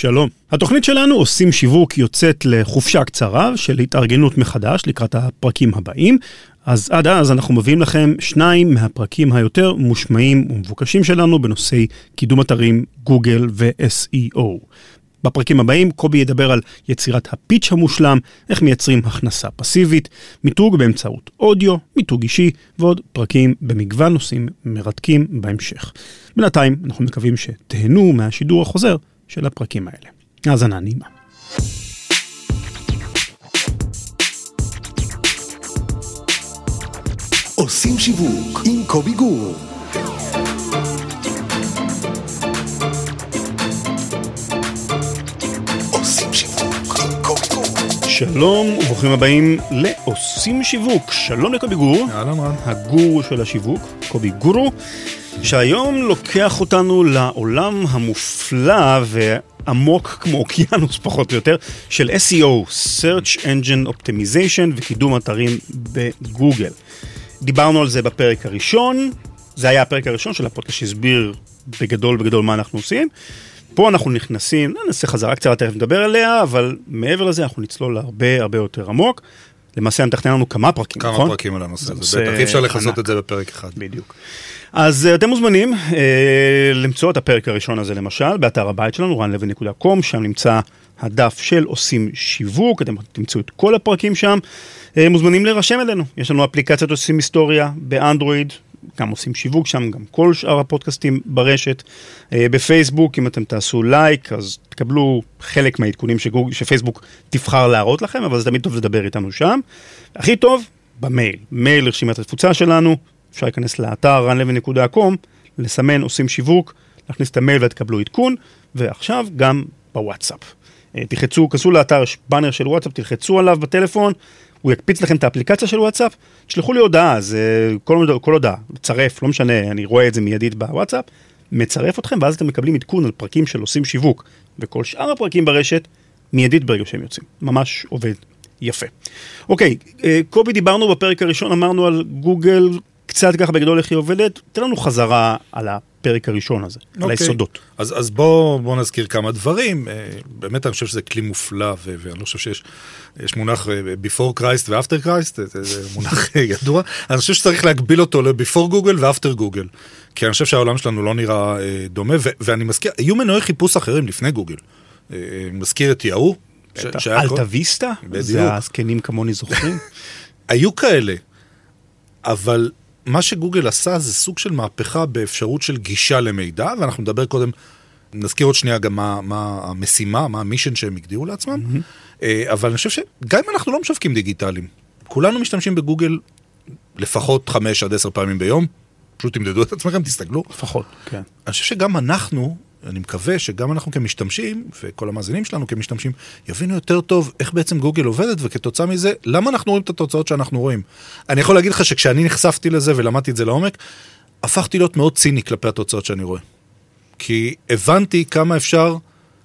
שלום. התוכנית שלנו עושים שיווק יוצאת לחופשה קצרה של התארגנות מחדש לקראת הפרקים הבאים. אז עד אז אנחנו מביאים לכם 2 מהפרקים היותר מושמעים ומבוקשים שלנו בנושאי קידום אתרים גוגל ו-SEO. בפרקים הבאים קובי ידבר על יצירת הפיץ' המושלם, איך מייצרים הכנסה פסיבית, מיתוג באמצעות אודיו, מיתוג אישי ועוד פרקים במגוון נושאים מרתקים בהמשך. בינתיים אנחנו מקווים שתהנו מהשידור החוזר של הפרקים האלה. האזנה נעימה. עושים שיווק עם קובי גור. עושים שיווק עם קובי גור. שלום וברוכים הבאים לעושים שיווק. שלום לקובי גור. אהלן רן. הגורו של השיווק, קובי גורו, שהיום לוקח אותנו לעולם המופלא ועמוק כמו אוקיינוס פחות או יותר של SEO, Search Engine Optimization וקידום אתרים בגוגל. דיברנו על זה בפרק הראשון, זה היה הפרק הראשון של הפודקאסט שהסביר בגדול מה אנחנו עושים. פה אנחנו נכנסים, נעשה חזרה קצרה, תכף נדבר עליה, אבל מעבר לזה אנחנו נצלול הרבה יותר עמוק. למעשה מתכנן לנו כמה פרקים, נכון? כמה פרקים על הנושא הזה, בטח אי אפשר לחזות את זה בפרק אחד. בדיוק. אז אתם מוזמנים למצוא את הפרק הראשון הזה למשל, באתר הבית שלנו, ranlevin.com, שם נמצא הדף של עושים שיווק, אתם תמצאו את כל הפרקים שם, מוזמנים להירשם אלינו, יש לנו אפליקציית עושים היסטוריה באנדרואיד, גם עושים שיווק שם, גם כל שאר הפודקאסטים ברשת, בפייסבוק, אם אתם תעשו לייק, אז תקבלו חלק מהעדכונים שפייסבוק תבחר להראות לכם, אבל זה תמיד טוב לדבר איתנו שם. הכי טוב, במייל, מייל לרשימת התפוצה שלנו, אפשר להיכנס לאתר ranlevin.com, לסמן עושים שיווק, להכניס את המייל ותקבלו עדכון, ועכשיו גם בוואטסאפ. כנסו לאתר, יש באנר של וואטסאפ, תלחצו עליו בטלפון, הוא יקפיץ לכם את האפליקציה של וואטסאפ, תשלחו לי הודעה, זה כל הודעה, צרף, לא משנה, אני רואה את זה מיידית בוואטסאפ, מצרף אתכם, ואז אתם מקבלים עדכון על פרקים של עושים שיווק, וכל שאר הפרקים ברשת, מיידית ברגע שהם יוצאים. ממש עובד יפה. אוקיי, קובי, דיברנו בפרק הראשון, אמרנו על גוגל, קצת ככה בגדול איך היא עובדת, תן לנו חזרה על הפרק הראשון הזה, על היסודות. אז בוא נזכיר כמה דברים, באמת אני חושב שזה כלי מופלא, ואני לא חושב שיש מונח before Christ ו-after Christ, זה מונח ידוע, אני חושב שצריך להגביל אותו ל-before Google ו-after Google, כי אני חושב שהעולם שלנו לא נראה דומה, ואני מזכיר, היו מנועי חיפוש אחרים לפני גוגל, מזכיר את יאו, אלטה ויסטה? זה הזקנים כמוני זוכרים? היו כאלה, אבל מה שגוגל עשה זה סוג של מהפכה באפשרות של גישה למידע, ואנחנו נדבר קודם, נזכיר עוד שנייה גם מה המשימה, מה המישן שהם הגדירו לעצמם, אבל אני חושב שגם אם אנחנו לא משווקים דיגיטליים, כולנו משתמשים בגוגל לפחות 5 עד 10 פעמים ביום, פשוט תמדדו את עצמכם, תסתגלו. לפחות, כן. אני חושב שגם אנחנו, אני מקווה שגם אנחנו כמשתמשים, וכל המאזינים שלנו כמשתמשים, יבינו יותר טוב איך בעצם גוגל עובדת, וכתוצאה מזה, למה אנחנו רואים את התוצאות שאנחנו רואים. אני יכול להגיד לך שכשאני נחשפתי לזה ולמדתי את זה לעומק, הפכתי להיות מאוד ציני כלפי התוצאות שאני רואה. כי הבנתי כמה אפשר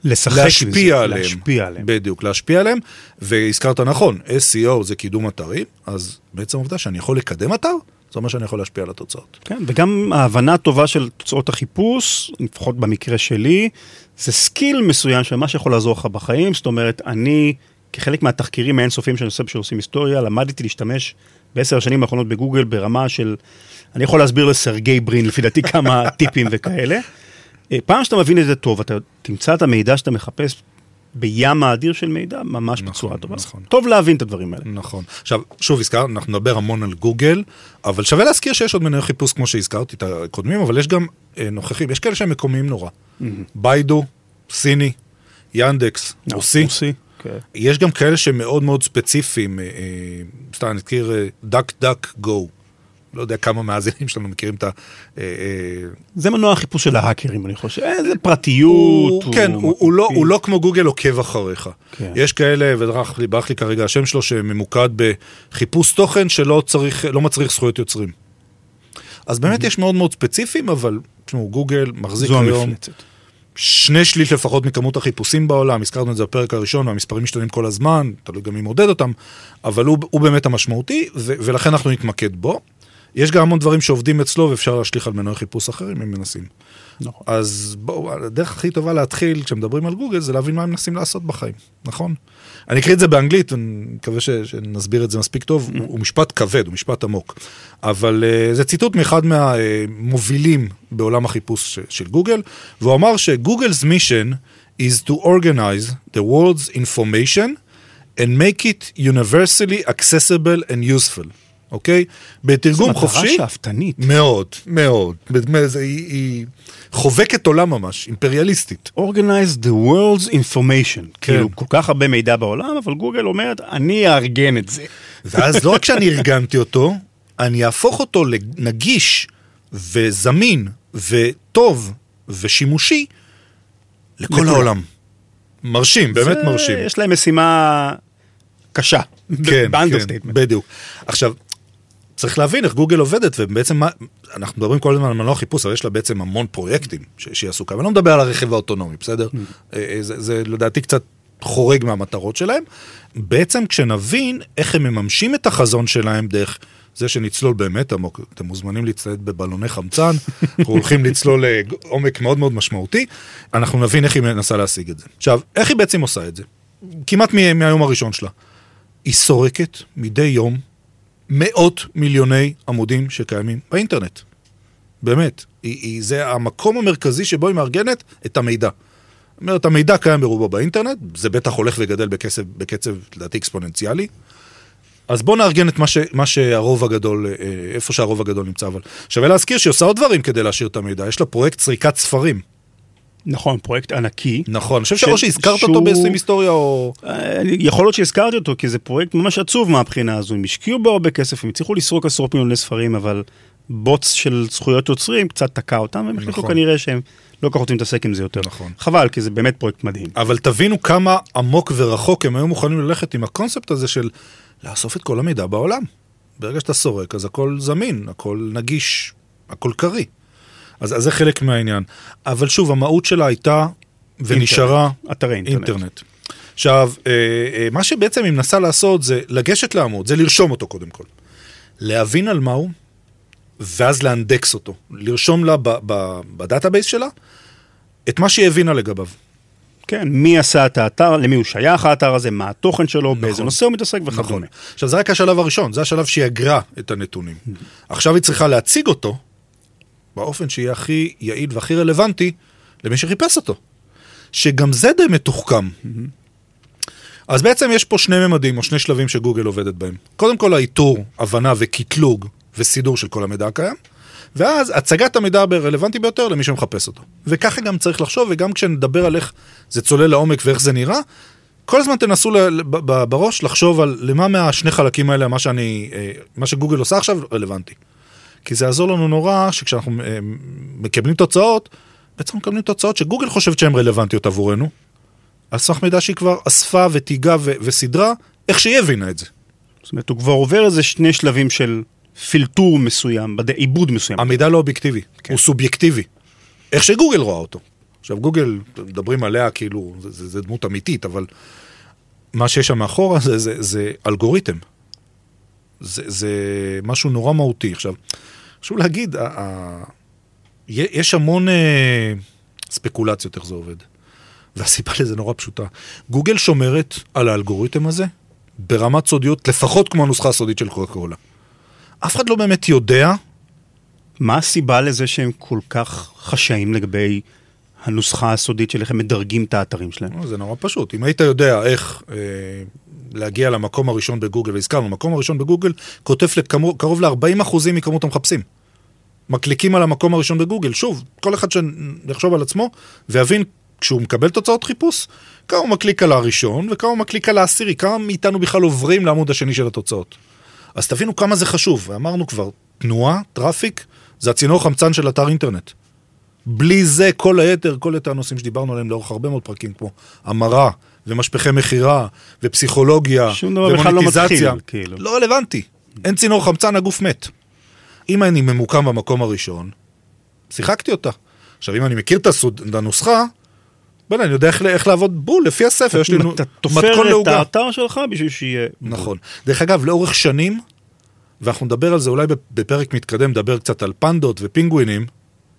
להשפיע עליהם. בדיוק, להשפיע עליהם, והזכרת נכון, SEO זה קידום אתרים, אז בעצם העובדה שאני יכול לקדם אתר, זאת אומרת שאני יכול להשפיע על התוצאות. כן, וגם ההבנה הטובה של תוצאות החיפוש, לפחות במקרה שלי, זה סקיל מסוים של מה שיכול לעזור לך בחיים, זאת אומרת, אני, כחלק מהתחקירים האינסופיים שאני עושה שעושים היסטוריה, למדתי להשתמש ב10 השנים האחרונות בגוגל ברמה של, אני יכול להסביר לסרגי ברין, לפי דעתי כמה טיפים וכאלה. פעם שאתה מבין את זה טוב, אתה תמצא את המידע שאתה מחפש, בים האדיר של מידע, ממש בצורה טובה. נכון. טוב להבין את הדברים האלה. נכון. עכשיו, שוב הזכר, אנחנו נדבר המון על גוגל, אבל שווה להזכיר שיש עוד מנועי חיפוש, כמו שהזכרתי את הקודמים, אבל יש גם נוכחים, יש כאלה שהם מקומיים נורא. ביידו, סיני, ינדקס, רוסי. יש גם כאלה שהם מאוד מאוד ספציפיים, סתם נזכיר, דק גו. לא יודע כמה מהאזינים שלנו מכירים את ה... זה מנוע החיפוש של ההאקרים, אני חושב. זה פרטיות. כן, הוא לא כמו גוגל עוקב אחריך. יש כאלה, וברח לי כרגע השם שלו, שממוקד בחיפוש תוכן שלא מצריך זכויות יוצרים. אז באמת יש מאוד מאוד ספציפיים, אבל גוגל מחזיק היום 2/3 לפחות מכמות החיפושים בעולם, הזכרנו את זה בפרק הראשון, והמספרים משתנים כל הזמן, תלוי גם מי מודד אותם, אבל הוא באמת המשמעותי, ולכן אנחנו נתמקד בו. יש גם המון דברים שעובדים אצלו, ואפשר להשליך על מנועי חיפוש אחרים, אם מנסים. נכון. אז בואו, הדרך הכי טובה להתחיל כשמדברים על גוגל זה להבין מה הם מנסים לעשות בחיים, נכון? אני אקריא את זה באנגלית, ואני מקווה שנסביר את זה מספיק טוב, הוא משפט כבד, הוא משפט עמוק, אבל זה ציטוט מאחד מהמובילים בעולם החיפוש של גוגל, והוא אמר שגוגל's mission is to organize the world's information and make it universally accessible and useful. אוקיי? בתרגום חופשי... זו מטרה שאפתנית. מאוד, מאוד. היא חובקת עולם ממש, אימפריאליסטית. Organize the world's information. כאילו, כל כך הרבה מידע בעולם, אבל גוגל אומרת, אני אארגן את זה. ואז לא רק שאני ארגנתי אותו, אני אהפוך אותו לנגיש וזמין וטוב ושימושי לכל העולם. מרשים, באמת מרשים. יש להם משימה קשה. כן, בדיוק. עכשיו, צריך להבין איך גוגל עובדת, ובעצם אנחנו מדברים כל הזמן על מנוע חיפוש, אבל יש לה בעצם המון פרויקטים שהיא עסוקה, ואני לא מדבר על הרכב האוטונומי, בסדר? זה לדעתי קצת חורג מהמטרות שלהם. בעצם כשנבין איך הם מממשים את החזון שלהם דרך זה שנצלול באמת עמוק, אתם מוזמנים להצטייד בבלוני חמצן, אנחנו הולכים לצלול לעומק מאוד מאוד משמעותי, אנחנו נבין איך היא מנסה להשיג את זה. עכשיו, איך היא בעצם עושה את זה? כמעט מהיום הראשון שלה. היא סורקת מדי יום מאות מיליוני עמודים שקיימים באינטרנט. באמת. זה המקום המרכזי שבו היא מארגנת את המידע. זאת אומרת, המידע קיים ברובו באינטרנט, זה בטח הולך וגדל בקצב לדעתי אקספוננציאלי. אז בואו נארגן את מה שהרוב הגדול, איפה שהרוב הגדול נמצא. אבל שווה להזכיר שהיא עושה עוד דברים כדי להשאיר את המידע. יש לה פרויקט סריקת ספרים. נכון, פרויקט ענקי. נכון, אני חושב שאו שהזכרת אותו בעצם היסטוריה או... יכול להיות שהזכרתי אותו, כי זה פרויקט ממש עצוב מהבחינה הזו. הם השקיעו בו הרבה כסף, הם הצליחו לסרוק עשרות מיליוני ספרים, אבל בוץ של זכויות יוצרים קצת תקע אותם, והם החליטו כנראה שהם לא כך רוצים להתעסק עם זה יותר. נכון. חבל, כי זה באמת פרויקט מדהים. אבל תבינו כמה עמוק ורחוק הם היו מוכנים ללכת עם הקונספט הזה של לאסוף את כל המידע בעולם. ברגע שאתה סורק, אז הכל זמין, הכל נגיש, הכל קרי. אז זה חלק מהעניין. אבל שוב, המהות שלה הייתה ונשארה אתרי אינטרנט. עכשיו, מה שבעצם היא מנסה לעשות זה לגשת לעמוד, זה לרשום אותו קודם כל. להבין על מהו, ואז לאנדקס אותו. לרשום לה בדאטאבייס שלה את מה שהיא הבינה לגביו. כן, מי עשה את האתר, למי הוא שייך האתר הזה, מה התוכן שלו, נכון. באיזה נושא הוא מתעסק וכדומה. נכון. עכשיו, זה רק השלב הראשון, זה השלב שהיא אגרה את הנתונים. עכשיו היא צריכה להציג אותו, באופן שיהיה הכי יעיל והכי רלוונטי למי שחיפש אותו. שגם זה די מתוחכם. אז בעצם יש פה שני ממדים או שני שלבים שגוגל עובדת בהם. קודם כל האיתור, הבנה וקטלוג וסידור של כל המידע הקיים, ואז הצגת המידע הרלוונטי ביותר למי שמחפש אותו. וככה גם צריך לחשוב, וגם כשנדבר על איך זה צולל לעומק ואיך זה נראה, כל הזמן תנסו בראש לחשוב על למה מהשני חלקים האלה, מה שגוגל עושה עכשיו רלוונטי. כי זה יעזור לנו נורא שכשאנחנו מקבלים תוצאות, בעצם מקבלים תוצאות שגוגל חושבת שהן רלוונטיות עבורנו, על סמך מידע שהיא כבר אספה ותיגה וסדרה, איך שהיא הבינה את זה. זאת אומרת, הוא כבר עובר איזה שני שלבים של פילטור מסוים, עיבוד מסוים. המידע לא אובייקטיבי, הוא סובייקטיבי. איך שגוגל רואה אותו. עכשיו, גוגל, מדברים עליה כאילו, זה דמות אמיתית, אבל מה שיש שם מאחורה זה אלגוריתם. זה משהו נורא מהותי. עכשיו, חשוב להגיד, יש המון ספקולציות איך זה עובד. והסיבה לזה נורא פשוטה. גוגל שומרת על האלגוריתם הזה ברמת סודיות, לפחות כמו הנוסחה הסודית של קוקה קולה. אף אחד לא באמת יודע. מה הסיבה לזה שהם כל כך חשאים לגבי הנוסחה הסודית של איך הם מדרגים את האתרים שלהם? זה נורא פשוט. אם היית יודע איך להגיע למקום הראשון בגוגל, והזכרנו, המקום הראשון בגוגל כותב קרוב ל-40% מכמות המחפשים. מקליקים על המקום הראשון בגוגל. שוב, כל אחד שיחשוב על עצמו ויבין כשהוא מקבל תוצאות חיפוש, כמה הוא מקליק על הראשון וכמה הוא מקליק על העשירי, כמה מאיתנו בכלל עוברים לעמוד השני של התוצאות. אז תבינו כמה זה חשוב, ואמרנו כבר, תנועה, טראפיק, זה הצינור חמצן של אתר אינטרנט. בלי זה, כל היתר הנושאים שדיברנו עליהם לאורך הרבה מאוד פרקים, כמו המרה, ומשפחי מחירה, ופסיכולוגיה, ומוניטיזציה. כאילו. לא רלוונטי. אין צינור חמצן, הגוף מת. אם אני ממוקם במקום הראשון, שיחקתי אותה. עכשיו, אם אני מכיר את הנוסחה, בוא'נה, אני יודע איך לעבוד בול, לפי הספר, יש לי מתכון תופר את האתר שלך בשביל שיהיה... נכון. דרך אגב, לאורך שנים, ואנחנו נדבר על זה אולי בפרק מתקדם, נדבר קצת על פנדות ופינגווינים,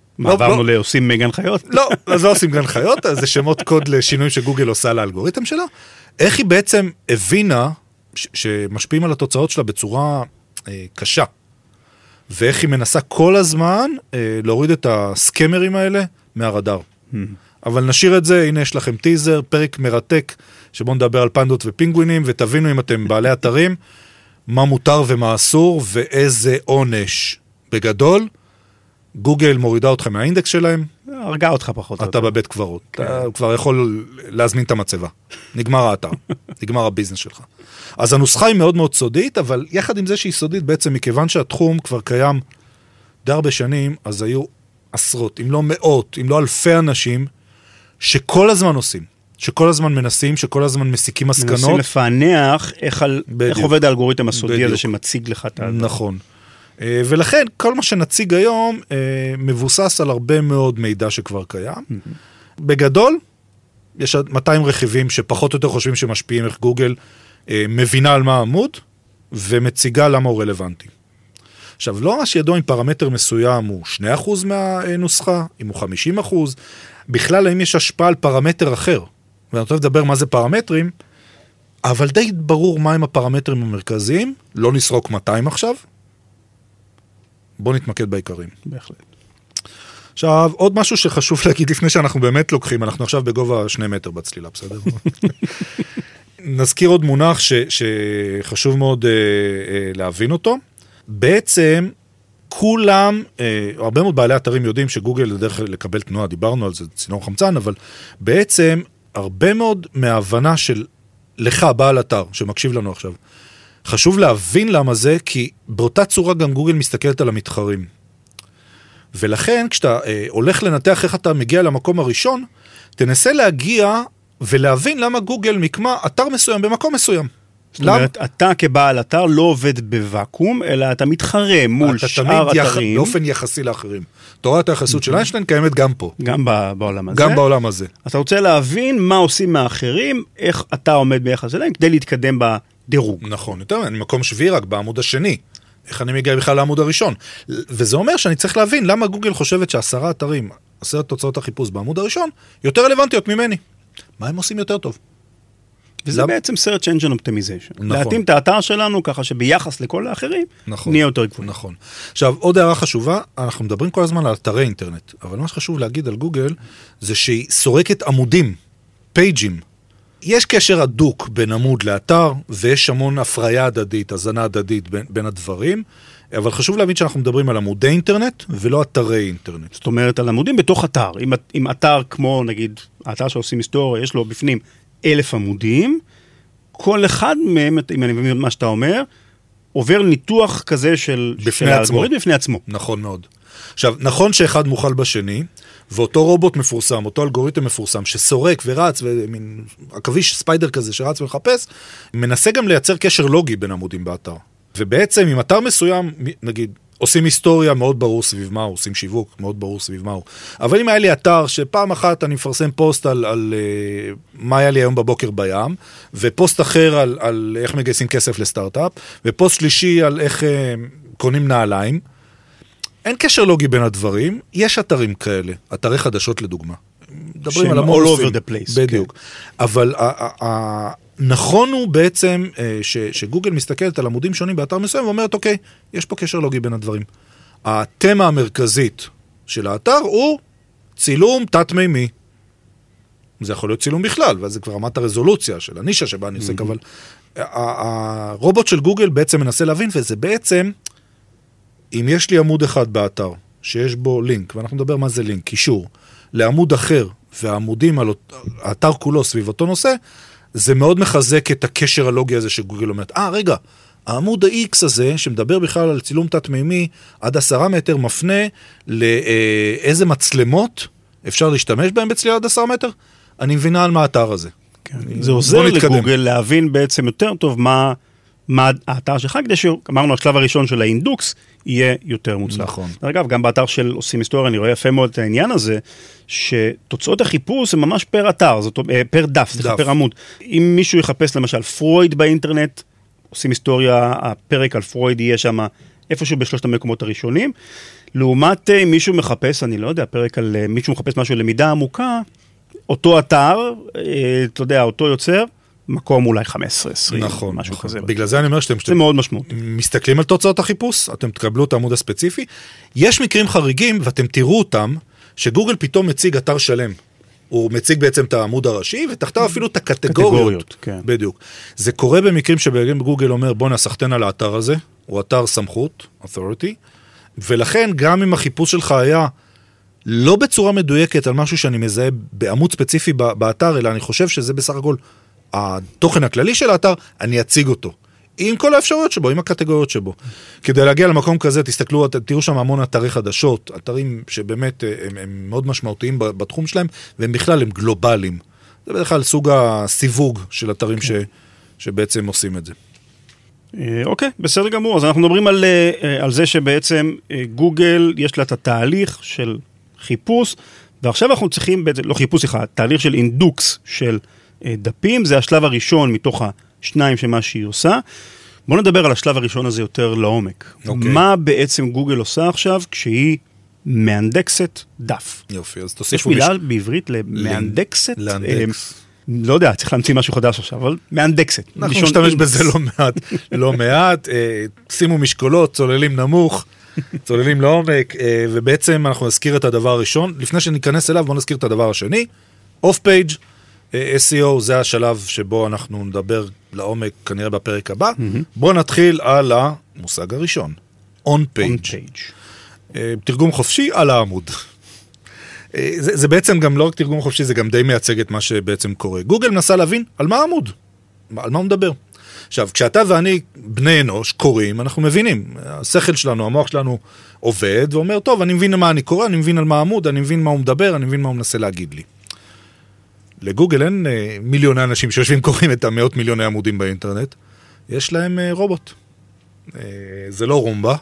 מה, עברנו לעושים גן חיות? לא, אז לא עושים גן חיות, זה שמות קוד לשינויים שגוגל עושה לאלגוריתם שלה. איך היא בעצם הבינה שמשפיעים על התוצאות שלה בצורה קשה, ואיך היא מנסה כל הזמן להוריד את הסקמרים האלה מהרדאר. אבל נשאיר את זה, הנה יש לכם טיזר, פרק מרתק, שבו נדבר על פנדות ופינגווינים, ותבינו אם אתם בעלי אתרים, מה מותר ומה אסור, ואיזה עונש. בגדול, גוגל מורידה אותך מהאינדקס שלהם. הרגע אותך פחות. אתה בבית קברות. אתה כבר יכול להזמין את המצבה. נגמר האתר. נגמר הביזנס שלך. אז הנוסחה היא מאוד מאוד סודית, אבל יחד עם זה שהיא סודית, בעצם מכיוון שהתחום כבר קיים די הרבה שנים, אז היו עשרות, אם לא מאות, אם לא אלפי אנשים, שכל הזמן עושים, שכל הזמן מנסים, שכל הזמן מסיקים מסקנות. מנסים לפענח איך עובד האלגוריתם הסודי הזה שמציג לך את הדבר. נכון. ולכן כל מה שנציג היום מבוסס על הרבה מאוד מידע שכבר קיים. בגדול, יש 200 רכיבים שפחות או יותר חושבים שמשפיעים איך גוגל מבינה על מה העמוד, ומציגה למה הוא רלוונטי. עכשיו, לא ממש ידוע אם פרמטר מסוים הוא 2% מהנוסחה, אם הוא 50%, בכלל האם יש השפעה על פרמטר אחר. ואני רוצה לדבר מה זה פרמטרים, אבל די ברור מהם הפרמטרים המרכזיים, לא נסרוק 200 עכשיו, בואו נתמקד בעיקרים. בהחלט. עכשיו, עוד משהו שחשוב להגיד לפני שאנחנו באמת לוקחים, אנחנו עכשיו בגובה 2 מטר בצלילה, בסדר? נזכיר עוד מונח שחשוב מאוד להבין אותו. בעצם, כולם, הרבה מאוד בעלי אתרים יודעים שגוגל לדרך לקבל תנועה, דיברנו על זה, צינור חמצן, אבל בעצם הרבה מאוד מההבנה של לך, בעל אתר, שמקשיב לנו עכשיו, חשוב להבין למה זה, כי באותה צורה גם גוגל מסתכלת על המתחרים. ולכן, כשאתה הולך לנתח איך אתה מגיע למקום הראשון, תנסה להגיע ולהבין למה גוגל מקמה אתר מסוים במקום מסוים. זאת אומרת, אתה כבעל אתר לא עובד בוואקום, אלא אתה מתחרה מול שאר אתרים. באופן יחסי לאחרים. תורת היחסות של איינשטיין קיימת גם פה. גם בעולם הזה. גם בעולם הזה. אתה רוצה להבין מה עושים מהאחרים, איך אתה עומד ביחס אליהם, כדי להתקדם בדירוג. נכון, יותר, אני מקום שביעי רק בעמוד השני. איך אני מגיע בכלל לעמוד הראשון. וזה אומר שאני צריך להבין למה גוגל חושבת ש10 אתרים, 10 תוצאות החיפוש בעמוד הראשון, יותר רלוונטיות ממני. מה הם עושים יותר טוב? וזה בעצם Search Engine Optimization. להתאים את האתר שלנו ככה שביחס לכל האחרים, נהיה יותר גבוה. נכון. עכשיו, עוד הערה חשובה, אנחנו מדברים כל הזמן על אתרי אינטרנט, אבל מה שחשוב להגיד על גוגל, זה שהיא סורקת עמודים, פייג'ים. יש קשר הדוק בין עמוד לאתר, ויש המון הפריה הדדית, הזנה הדדית בין הדברים, אבל חשוב להבין שאנחנו מדברים על עמודי אינטרנט, ולא אתרי אינטרנט. זאת אומרת, על עמודים בתוך אתר. אם אתר כמו, נגיד, האתר שעושים היסטוריה, יש לו בפנים 1,000 עמודים, כל אחד מהם, אם אני מבין מה שאתה אומר, עובר ניתוח כזה של האלגוריתם בפני עצמו. נכון מאוד. עכשיו, נכון שאחד מוכל בשני, ואותו רובוט מפורסם, אותו אלגוריתם מפורסם, שסורק ורץ, ומין עכביש ספיידר כזה שרץ ולחפש, מנסה גם לייצר קשר לוגי בין עמודים באתר. ובעצם, אם אתר מסוים, נגיד, עושים היסטוריה מאוד ברור סביב מהו, עושים שיווק מאוד ברור סביב מהו. אבל אם היה לי אתר שפעם אחת אני מפרסם פוסט על מה היה לי היום בבוקר בים, ופוסט אחר על איך מגייסים כסף לסטארט-אפ, ופוסט שלישי על איך קונים נעליים, אין קשר לוגי בין הדברים, יש אתרים כאלה, אתרי חדשות לדוגמה. מדברים על המון all over the place. בדיוק. אבל נכון הוא בעצם שגוגל מסתכלת על עמודים שונים באתר מסוים ואומרת, אוקיי, יש פה קשר לוגי בין הדברים. התמה המרכזית של האתר הוא צילום תת-מימי. זה יכול להיות צילום בכלל, ואז זה כבר רמת הרזולוציה של הנישה שבה אני עוסק, אבל הרובוט של גוגל בעצם מנסה להבין, וזה בעצם, אם יש לי עמוד אחד באתר, שיש בו לינק, ואנחנו נדבר מה זה לינק, קישור, לעמוד אחר, והעמודים על האתר כולו סביב אותו נושא, זה מאוד מחזק את הקשר הלוגי הזה שגוגל אומרת, רגע, העמוד ה-X הזה, שמדבר בכלל על צילום תת-מימי, עד 10 מטר, מפנה לאיזה מצלמות אפשר להשתמש בהם בצלילה עד 10 מטר, אני מבינה על מה האתר הזה. זה עוזר לגוגל להבין בעצם יותר טוב מה האתר שלך, כדי שאמרנו, השלב הראשון של האינדוקס יהיה יותר מוצלח. נכון. אגב, גם באתר של עושים היסטוריה, אני רואה יפה מאוד את העניין הזה, שתוצאות החיפוש הם ממש פר אתר, זאת אומרת, פר דף, זה פר עמוד. אם מישהו יחפש למשל פרויד באינטרנט, עושים היסטוריה, הפרק על פרויד יהיה שם איפשהו בשלושת המקומות הראשונים. לעומת מישהו מחפש, אני לא יודע, פרק על מישהו מחפש משהו למידה עמוקה, אותו אתר, אתה יודע, אותו יוצר, מקום אולי 15-20, נכון, משהו נכון. כזה. בגלל זה אני אומר שאתם זה מאוד משמעותי. מסתכלים על תוצאות החיפוש, אתם תקבלו את העמוד הספציפי. יש מקרים חריגים, ואתם תראו אותם, שגוגל פתאום מציג אתר שלם. הוא מציג בעצם את העמוד הראשי, ותחתיו אפילו את הקטגוריות. כן. בדיוק. זה קורה במקרים שבגוגל אומר, בוא נסחתן על האתר הזה, הוא אתר סמכות, authority, ולכן גם אם החיפוש שלך היה לא בצורה מדויקת על משהו שאני מזהה בעמוד ספציפי באתר, אלא אני חושב שזה בסך הכל התוכן הכללי של האתר, אני אציג אותו. עם כל האפשרויות שבו, עם הקטגוריות שבו. כדי להגיע למקום כזה, תסתכלו, תראו שם המון אתרי חדשות, אתרים שבאמת הם מאוד משמעותיים בתחום שלהם, והם בכלל הם גלובליים. זה בדרך כלל סוג הסיווג של אתרים שבעצם עושים את זה. אוקיי, בסדר גמור. אז אנחנו מדברים על זה שבעצם גוגל יש לה את התהליך של חיפוש, ועכשיו אנחנו צריכים, לא חיפוש, תהליך של אינדוקס של דפים, זה השלב הראשון מתוך השניים שמה שהיא עושה. בואו נדבר על השלב הראשון הזה יותר לעומק. מה בעצם גוגל עושה עכשיו כשהיא מאנדקסת דף? יופי, אז יש תוסיפו מילה בעברית למאנדקסת? לאנדקס. לא יודע, צריך להמציא משהו חדש עכשיו, אבל מאנדקסת. אנחנו משתמש בזה לא מעט, שימו משקולות, צוללים נמוך, צוללים לעומק, ובעצם אנחנו נזכיר את הדבר הראשון. לפני שניכנס אליו, בואו נזכיר את הדבר השני. אוף פייג' SEO זה השלב שבו אנחנו נדבר לעומק כנראה בפרק הבא. בואו נתחיל על המושג הראשון. On page. תרגום חופשי על העמוד. זה בעצם גם לא רק תרגום חופשי, זה גם די מייצג את מה שבעצם קורה. גוגל מנסה להבין על מה העמוד, על מה הוא מדבר. עכשיו, כשאתה ואני בני אנוש קוראים, אנחנו מבינים. השכל שלנו, המוח שלנו עובד ואומר, טוב, אני מבין מה אני קורא, אני מבין על מה העמוד, אני מבין מה הוא מדבר, אני מבין מה הוא מנסה להגיד לי. לגוגל אין מיליוני אנשים שיושבים קוראים את המאות מיליוני עמודים באינטרנט, יש להם רובוט. זה לא רומבה,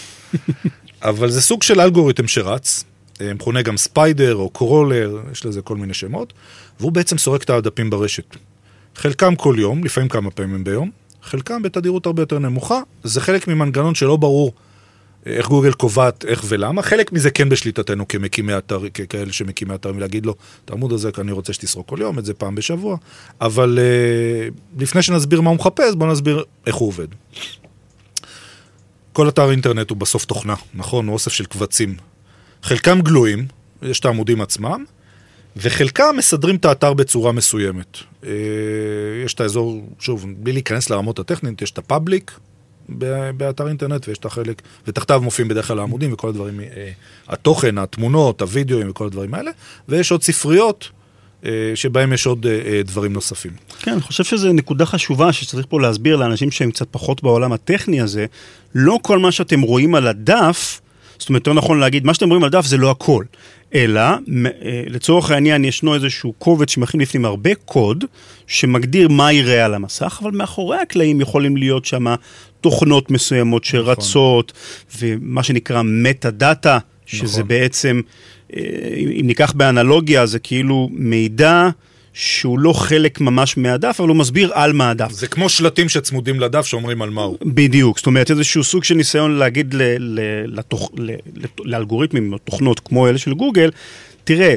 אבל זה סוג של אלגוריתם שרץ, מכונה גם ספיידר או קורולר, יש לזה כל מיני שמות, והוא בעצם סורק את הדפים ברשת. חלקם כל יום, לפעמים כמה פעמים ביום, חלקם בתדירות הרבה יותר נמוכה, זה חלק ממנגנון שלא ברור איך גוגל קובעת, איך ולמה, חלק מזה כן בשליטתנו כמקימי אתר, כאלה שמקימי אתר, ולהגיד לו, את העמוד הזה אני רוצה שתסרוק כל יום, את זה פעם בשבוע, אבל לפני שנסביר מה הוא מחפש, בואו נסביר איך הוא עובד. כל אתר אינטרנט הוא בסוף תוכנה, נכון? הוא אוסף של קבצים. חלקם גלויים, יש את העמודים עצמם, וחלקם מסדרים את האתר בצורה מסוימת. יש את האזור, שוב, בלי להיכנס לרמות הטכניות, יש את הפאבליק באתר אינטרנט, ויש את החלק, ותחתיו מופיעים בדרך כלל העמודים וכל הדברים, התוכן, התמונות, הוידאוים וכל הדברים האלה, ויש עוד ספריות, שבהם יש עוד דברים נוספים. כן, אני חושב שזו נקודה חשובה שצריך פה להסביר לאנשים שהם קצת פחות בעולם הטכני הזה, לא כל מה שאתם רואים על הדף, זאת אומרת, יותר נכון להגיד, מה שאתם רואים על דף זה לא הכל, אלא לצורך העניין ישנו איזשהו קובץ שמכין לפנים הרבה קוד, שמגדיר מה יראה על המסך, אבל מאחורי הקלעים יכולים להיות שם תוכנות מסוימות שרצות, ומה שנקרא מטה-דאטה, שזה בעצם, אם ניקח באנלוגיה, זה כאילו מידע שהוא לא חלק ממש מהדף, אבל הוא מסביר על מה הדף. זה כמו שלטים שצמודים לדף שאומרים על מה הוא. בדיוק, זאת אומרת, איזשהו סוג של ניסיון להגיד לאלגוריתמים או תוכנות כמו אלה של גוגל, תראה,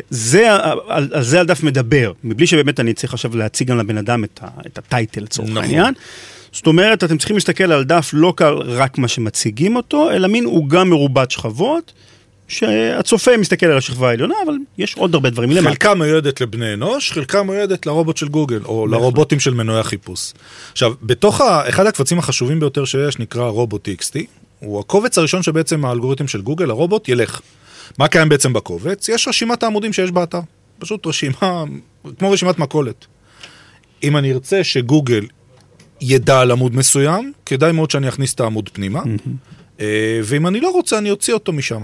על זה הדף מדבר, מבלי שבאמת אני צריך עכשיו להציג גם לבן אדם את הטייטל לצורך העניין. זאת אומרת, אתם צריכים להסתכל על דף לא רק מה שמציגים אותו, אלא מין עוגה מרובת שכבות, שהצופה מסתכל על השכבה העליונה, אבל יש עוד הרבה דברים. חלקה מיועדת לבני אנוש, חלקה מיועדת לרובוט של גוגל, או לרובוטים של מנועי החיפוש. עכשיו, בתוך אחד הקבצים החשובים ביותר שיש, נקרא רובוט TXT, הוא הקובץ הראשון שבעצם האלגוריתם של גוגל, הרובוט ילך. מה קיים בעצם בקובץ? יש רשימת העמודים שיש באתר. פשוט רשימה, כמו רשימת מכולת. אם אני ארצה שגוגל ידע על עמוד מסוים, כדאי מאוד שאני אכניס את העמוד פנימה, ואם אני לא רוצה, אני אוציא אותו משם.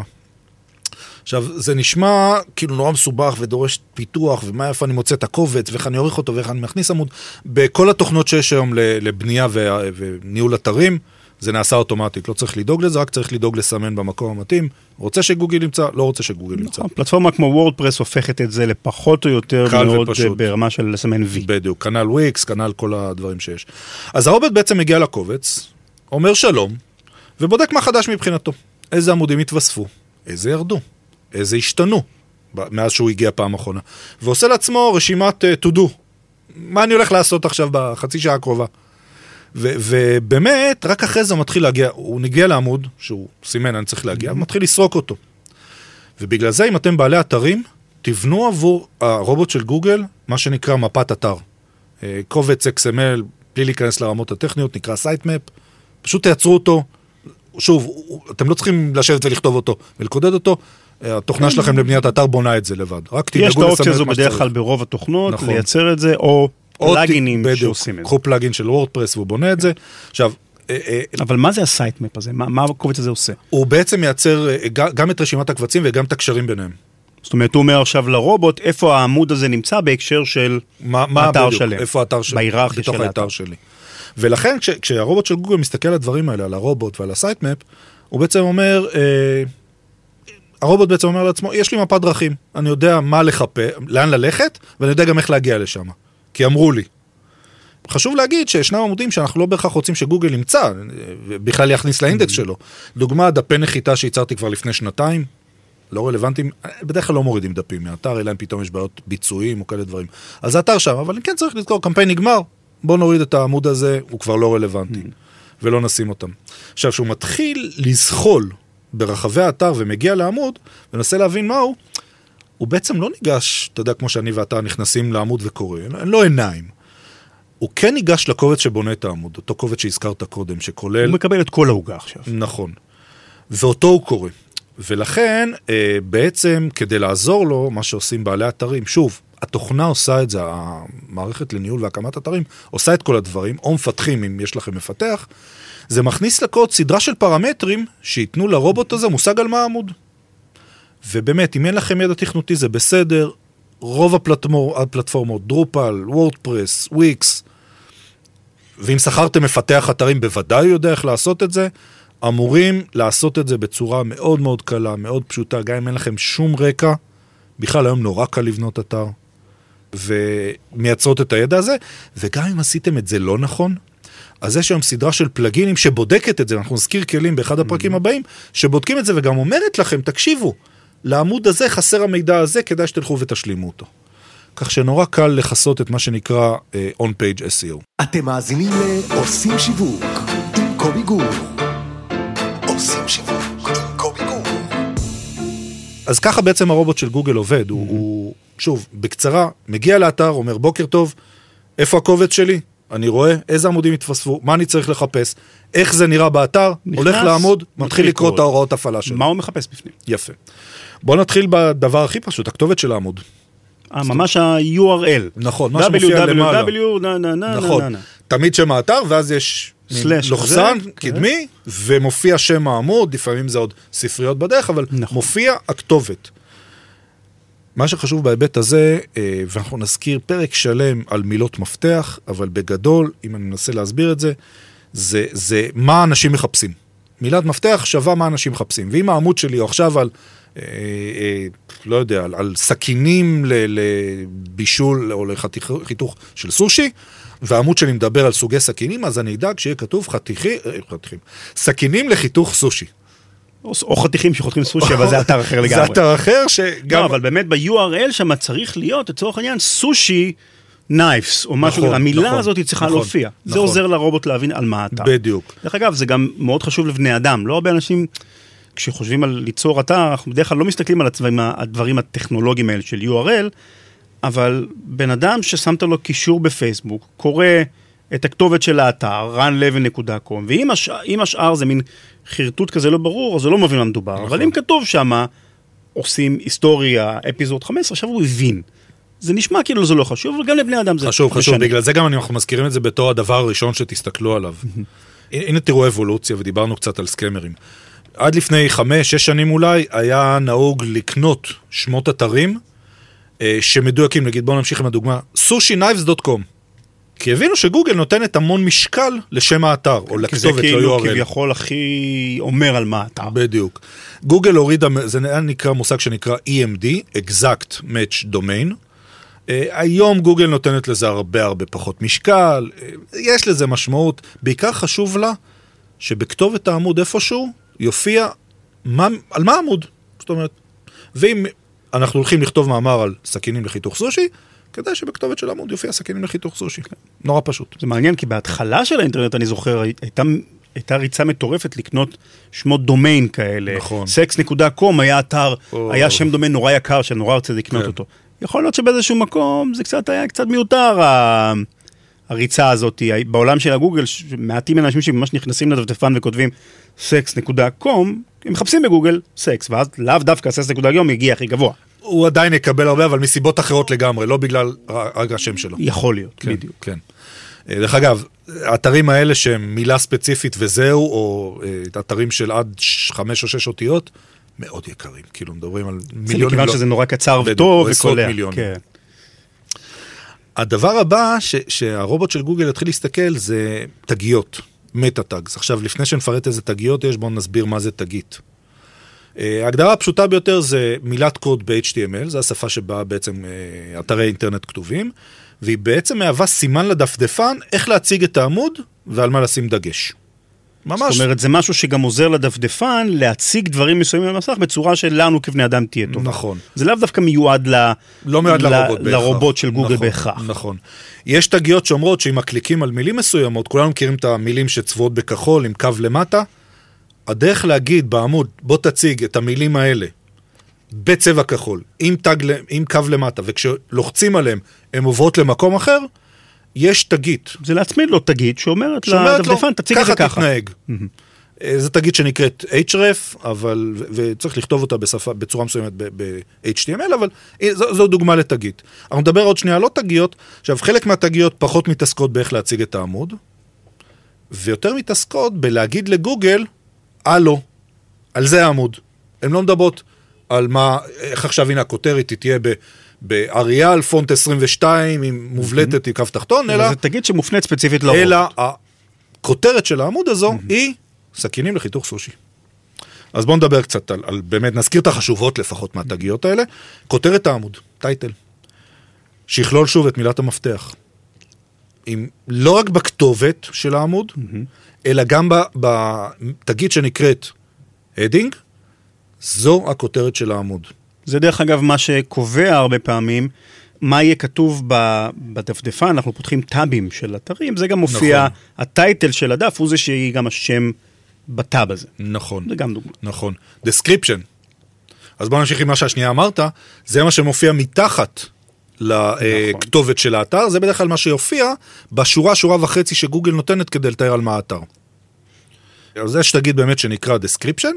עכשיו, זה נשמע כאילו נורא מסובך ודורש פיתוח, ומה איפה אני מוצא את הקובץ, ואיך אני עורך אותו, ואיך אני מכניס עמוד. בכל התוכנות שיש היום לבנייה וניהול אתרים, זה נעשה אוטומטית, לא צריך לדאוג לזה, רק צריך לדאוג לסמן במקום המתאים. רוצה שגוגל נמצא, לא רוצה שגוגל נמצא. פלטפורמה כמו וורדפרס הופכת את זה לפחות או יותר מאוד ברמה של לסמן V. בדיוק, כנ"ל וויקס, כנ"ל כל הדברים שיש. אז הרובוט בעצם מגיע לקובץ, אומר שלום, ובודק מה חדש מבחינתו. איזה עמודים התווספו, איזה ירדו, איזה השתנו, מאז שהוא הגיע פעם אחרונה. ועושה לעצמו רשימת to do. מה אני הולך לעשות עכשיו בחצי שעה הקרובה? ובאמת, רק אחרי זה הוא מתחיל להגיע, הוא נגיע לעמוד, שהוא סימן, אני צריך להגיע, הוא מתחיל לסרוק אותו. ובגלל זה, אם אתם בעלי אתרים, תבנו עבור הרובוט של גוגל, מה שנקרא מפת אתר. קובץ XML, בלי להיכנס לרמות הטכניות, נקרא Sitemap, פשוט תייצרו אותו, שוב, אתם לא צריכים לשבת ולכתוב אותו, ולקודד אותו, התוכנה שלכם לבניית האתר בונה את זה לבד. יש את האופציה הזו בדרך כלל ברוב התוכנות, לייצר את זה, או פלאגינים שעושים את זה. קחו פלאגין של וורדפרס והוא בונה את זה. עכשיו, אבל מה זה הסייטמפ הזה? מה הקובץ הזה עושה? הוא בעצם מייצר גם את רשימת הקבצים וגם את הקשרים ביניהם. זאת אומרת, הוא אומר עכשיו לרובוט, איפה העמוד הזה נמצא בהקשר של האתר שלם. איפה האתר שלי? בהיררכיה של האתר שלי. ולכן, כשהרובוט של גוגל מסתכל על הדברים האלה, על הרובוט ועל הסייטמפ, הוא בעצם אומר, הרובוט בעצם אומר לעצמו, יש לי מפת דרכים, אני יודע מה לחפש, לאן ללכת, ואני יודע גם איך להגיע לשם. כי אמרו לי. חשוב להגיד שישנם עמודים שאנחנו לא בהכרח רוצים שגוגל ימצא, בכלל יכניס לאינדקס שלו. דוגמה, דפי נחיתה שייצרתי כבר לפני שנתיים, לא רלוונטיים, בדרך כלל לא מורידים דפים מהאתר, אלא אם פתאום יש בעיות ביצועים או כאלה דברים. אז האתר שם, אבל אני כן צריך לזכור, קמפיין נגמר, בוא נוריד את העמוד הזה, הוא כבר לא רלוונטי, ולא נשים אותם. עכשיו, שהוא מתחיל לזחול ברחבי האתר ומגיע לעמוד, ונסה להבין מהו, הוא בעצם לא ניגש, אתה יודע, כמו שאני ואתה נכנסים לעמוד וקורא, אין לו עיניים. הוא כן ניגש לקובץ שבונה את העמוד, אותו קובץ שהזכרת קודם, שכולל... הוא מקבל את כל ההוגה עכשיו. נכון. ואותו הוא קורא. ולכן, בעצם, כדי לעזור לו, מה שעושים בעלי אתרים, שוב, התוכנה עושה את זה, המערכת לניהול והקמת אתרים, עושה את כל הדברים, או מפתחים, אם יש לכם מפתח, זה מכניס לקוד סדרה של פרמטרים, שיתנו לרובוט הזה מושג על מה העמוד. ובאמת, אם אין לכם ידע תכנותי, זה בסדר, רוב הפלטפורמות, דרופל, וורדפרס, וויקס, ואם שכרתם מפתח אתרים, בוודאי יודע איך לעשות את זה, אמורים לעשות את זה בצורה מאוד מאוד קלה, מאוד פשוטה, גם אם אין לכם שום רקע, בכלל היום נורא קל לבנות אתר, ומייצרות את הידע הזה, וגם אם עשיתם את זה לא נכון, אז יש היום סדרה של פלגינים שבודקת את זה, אנחנו נזכיר כלים באחד הפרקים הבאים, שבודקים את זה וגם אומרת לכם, תקשיבו, לעמוד הזה חסר המידע הזה, כדאי שתלכו ותשלימו אותו. כך שנורא קל לחסות את מה שנקרא on-page SEO. אתם מאזינים לעושים שיווק עם קובי גור. עושים שיווק עם קובי גור. אז ככה בעצם הרובוט של גוגל עובד. הוא, שוב, בקצרה, מגיע לאתר, אומר בוקר טוב, איפה הקובץ שלי? אני רואה איזה עמודים התווספו, מה אני צריך לחפש, איך זה נראה באתר, הולך לעמוד, מתחיל לקרוא את ההוראות הפעלה שלו. מה הוא מחפש בפנים? יפה. בוא נתחיל בדבר הכי פשוט, הכתובת של העמוד. ממש ה-URL. נכון, מה שמופיע למעלה. נכון. תמיד שם האתר, ואז יש לוחסן קדמי, ומופיע שם העמוד, לפעמים זה עוד ספריות בדרך, אבל מופיע הכתובת. מה שחשוב בהיבט הזה, ואנחנו נזכיר פרק שלם על מילות מפתח, אבל בגדול, אם אני מנסה להסביר את זה, זה מה אנשים מחפשים. מילת מפתח שווה מה אנשים מחפשים. ואם העמוד שלי הוא עכשיו על, לא יודע, על סכינים לבישול או לחיתוך של סושי, והעמוד שלי מדבר על סוגי סכינים, אז אני אדאג שיהיה כתוב סכינים לחיתוך סושי. או חתיכים שחותכים סושי, אבל זה אתר אחר לגמרי. זה אתר אחר שגם... לא, אבל באמת ב-URL שם צריך להיות, לצורך העניין, סושי נייפס, או משהו, המילה הזאת היא צריכה להופיע. זה עוזר לרובוט להבין על מה אתר. בדיוק. דרך אגב, זה גם מאוד חשוב לבני אדם. לא הרבה אנשים, כשחושבים על ליצור אתר, אנחנו בדרך כלל לא מסתכלים על הדברים הטכנולוגיים האלה של URL, אבל בן אדם ששמת לו קישור בפייסבוק, קורא את הכתובת של האתר, runlevin.com, ואם השאר זה מין חרטוט כזה לא ברור, אז הוא לא מבין מה מדובר. אבל אם כתוב שמה, עושים היסטוריה, אפיזוד 15, עכשיו הוא הבין. זה נשמע כאילו זה לא חשוב, אבל גם לבני אדם זה חשוב, בגלל זה גם אנחנו מזכירים את זה בתור הדבר הראשון שתסתכלו עליו. הנה תראו אבולוציה, ודיברנו קצת על סקמרים. עד לפני 5-6 שנים אולי, היה נהוג לקנות שמות אתרים, שמדויקים, נגיד בואו נמשיך עם הדוגמה, sushiknives.com. כי הבינו שגוגל נותנת המון משקל לשם האתר, או לכתובת, לא URL. זה כביכול הכי אומר על מה האתר. בדיוק. גוגל הורידה, זה נקרא מושג שנקרא EMD, Exact Match Domain. היום גוגל נותנת לזה הרבה פחות משקל, יש לזה משמעות, בעיקר חשוב לה שבכתובת העמוד איפשהו יופיע על מה העמוד. זאת אומרת, ואם אנחנו הולכים לכתוב מאמר על סכינים לחיתוך סושי, כדאי שבכתובת של העמוד יופיע סכינים לחיתוך סושי. נורא פשוט. זה מעניין, כי בהתחלה של האינטרנט, אני זוכר, הייתה ריצה מטורפת לקנות שמות דומיין כאלה. נכון. sex.com היה אתר, היה שם דומיין נורא יקר, שנורא רוצה לקנות אותו. יכול להיות שבאיזשהו מקום זה היה קצת מיותר, הריצה הזאת. בעולם של הגוגל, מעטים אנשים שממש נכנסים לדפדפן וכותבים sex.com, הם מחפשים בגוגל סקס, ואז לאו דווקא sex.com יגיע הכי גבוה. הוא עדיין יקבל הרבה, אבל מסיבות אחרות לגמרי, לא בגלל השם שלו. יכול להיות, כן, בדיוק. כן. דרך אגב, האתרים האלה שהם מילה ספציפית וזהו, או אתרים של עד 5 או 6 אותיות, מאוד יקרים. כאילו, מדברים על מיליונים. מכיוון שזה נורא קצר וטוב וקולע. מיליונים. הדבר הבא שהרובוט של גוגל התחיל להסתכל זה תגיות, מטה-טאגס. עכשיו, לפני שנפרט איזה תגיות יש, בואו נסביר מה זה תגית. ההגדרה הפשוטה ביותר זה מילת קוד ב-HTML, זו השפה שבה בעצם אתרי אינטרנט כתובים, והיא בעצם מהווה סימן לדפדפן איך להציג את העמוד ועל מה לשים דגש. ממש. זאת אומרת, זה משהו שגם עוזר לדפדפן להציג דברים מסוימים במסך בצורה שלנו כבני אדם תהיה טוב. נכון. זה לאו דווקא מיועד לרובוט של גוגל נכון, בהכרח. נכון. יש תגיות שאומרות שאם מקליקים על מילים מסוימות, כולנו מכירים את המילים שצבועות בכחול עם קו למטה, הדרך להגיד בעמוד, בוא תציג את המילים האלה בצבע כחול, עם קו למטה, וכשלוחצים עליהם, הן עוברות למקום אחר, יש תגית. זה להצמיד לו תגית שאומרת לדפדפן, תציג את זה ככה. ככה תתנהג. זו תגית שנקראת href, וצריך לכתוב אותה בצורה מסוימת ב-HTML, אבל זו דוגמה לתגית. אנחנו נדבר עוד שנייה לא תגיות, עכשיו חלק מהתגיות פחות מתעסקות באיך להציג את העמוד, ויותר מתעסקות בלהגיד לגוגל, הלו, על זה העמוד. הן לא מדברות על מה, איך עכשיו הנה הכותרת תהיה באריאל, פונט 22, עם מובלטת עם קו תחתון, אלא... זה תגיד שמופנית ספציפית לרובוט. אלא הכותרת של העמוד הזו היא סכינים לחיתוך סושי. אז בואו נדבר קצת על באמת, נזכיר את החשובות לפחות מהתגיות האלה. כותרת העמוד, טייטל. שיכלול שוב את מילת המפתח. לא רק בכתובת של העמוד, אלא גם בתגית שנקראת heading, זו הכותרת של העמוד. זה דרך אגב מה שקובע הרבה פעמים, מה יהיה כתוב בדפדפן, אנחנו פותחים טאבים של אתרים, זה גם מופיע, נכון. הטייטל של הדף הוא זה שהיא גם השם בטאב הזה. נכון. זה גם דוגמה. נכון. description. אז בוא נמשיך עם מה שהשנייה אמרת, זה מה שמופיע מתחת לכתובת של האתר, זה בדרך כלל מה שיופיע בשורה, שורה וחצי שגוגל נותנת כדי לתאר על מה האתר. אז זה שתגיד באמת שנקרא description,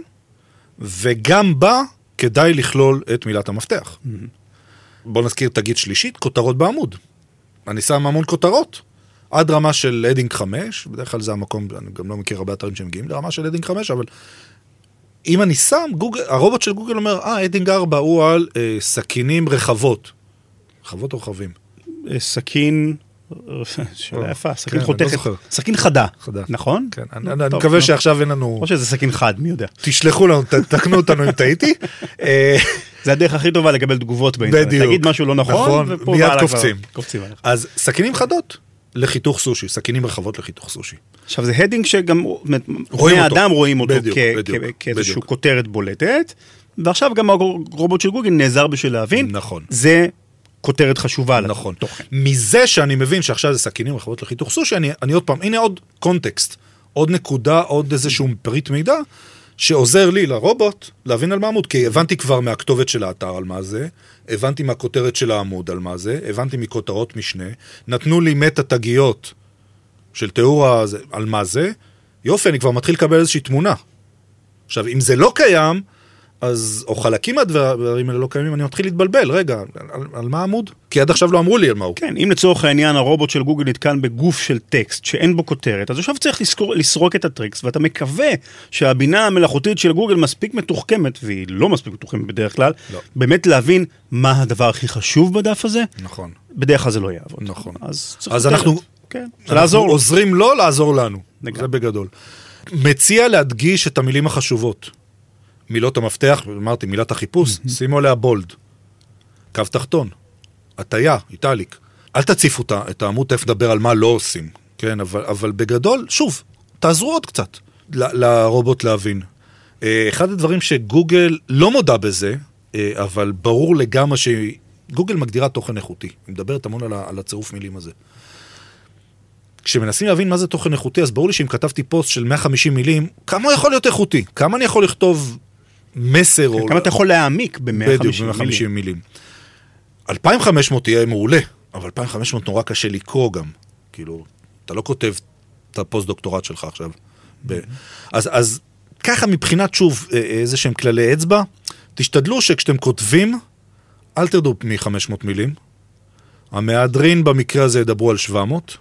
וגם בה כדאי לכלול את מילת המפתח. בוא נזכיר תגיד שלישית, כותרות בעמוד. אני שם המון כותרות, עד רמה של heading 5, בדרך כלל זה המקום, אני גם לא מכיר הרבה אתרים שמגיעים לרמה של heading 5, אבל אם אני שם, הרובוט של גוגל אומר, heading 4 הוא על סכינים רחבות. רחבות או רחבים? סכין, שאלה יפה, סכין חותכת, סכין חדה, נכון? כן, אני מקווה שעכשיו אין לנו... או שזה סכין חד, מי יודע. תשלחו לנו, תקנו אותנו אם טעיתי. זה הדרך הכי טובה לקבל תגובות באינטרנט. תגיד משהו לא נכון, מיד קופצים. עליך. אז סכינים חדות לחיתוך סושי, סכינים רחבות לחיתוך סושי. עכשיו זה הדינג שגם בני האדם רואים אותו כאיזושהי כותרת בולטת, ועכשיו גם הרובוט של גוגל נעזר בשביל להבין. נכון. זה כותרת חשובה. נכון. מזה שאני מבין שעכשיו זה סכינים רחבות לחיתוך סושי, אני עוד פעם, הנה עוד קונטקסט, עוד נקודה, עוד איזשהו פריט מידע, שעוזר לי לרובוט להבין על מה עמוד, כי הבנתי כבר מהכתובת של האתר על מה זה, הבנתי מהכותרת של העמוד על מה זה, הבנתי מכותרות משנה, נתנו לי מטה תגיות של תיאור על מה זה, יופי, אני כבר מתחיל לקבל איזושהי תמונה. עכשיו, אם זה לא קיים, אז, או חלקים מהדברים האלה לא קיימים, אני מתחיל להתבלבל, רגע, על מה העמוד? כי עד עכשיו לא אמרו לי על מה הוא. כן, אם לצורך העניין הרובוט של גוגל נתקן בגוף של טקסט שאין בו כותרת, אז עכשיו צריך לסרוק את הטקסט, ואתה מקווה שהבינה המלאכותית של גוגל מספיק מתוחכמת, והיא לא מספיק מתוחכמת בדרך כלל, לא. באמת להבין מה הדבר הכי חשוב בדף הזה. נכון. בדרך כלל זה לא יעבוד. נכון. אז אנחנו, כן, אנחנו עוזרים לו לעזור לנו. זה בגדול. מציע להדגיש את המילים החשובות. מילות המפתח, אמרתי, מילת החיפוש, שימו עליה בולד, קו תחתון, הטיה, איטליק. אל תציפו את העמוד, תכף נדבר על מה לא עושים, כן, אבל בגדול, שוב, תעזרו עוד קצת. לרובוט להבין. אחד הדברים שגוגל לא מודע בזה, אבל ברור לגמרי שגוגל מגדירה תוכן איכותי. היא מדברת המון על הצירוף מילים הזה. כשמנסים להבין מה זה תוכן איכותי, אז ברור לי שאם כתבתי פוסט של 150 מילים, כמה הוא יכול להיות איכותי? כמה אני יכול לכתוב מסר? כמה אתה יכול להעמיק ב-150 מילים? 2500 תהיה מעולה, אבל 2500 נורא קשה לקרוא גם. כאילו, אתה לא כותב את הפוסט-דוקטורט שלך עכשיו. אז ככה מבחינת, שוב, איזה שהם כללי אצבע, תשתדלו שכשאתם כותבים, אל תרדו מ-500 מילים. המהדרין במקרה הזה ידברו על 700.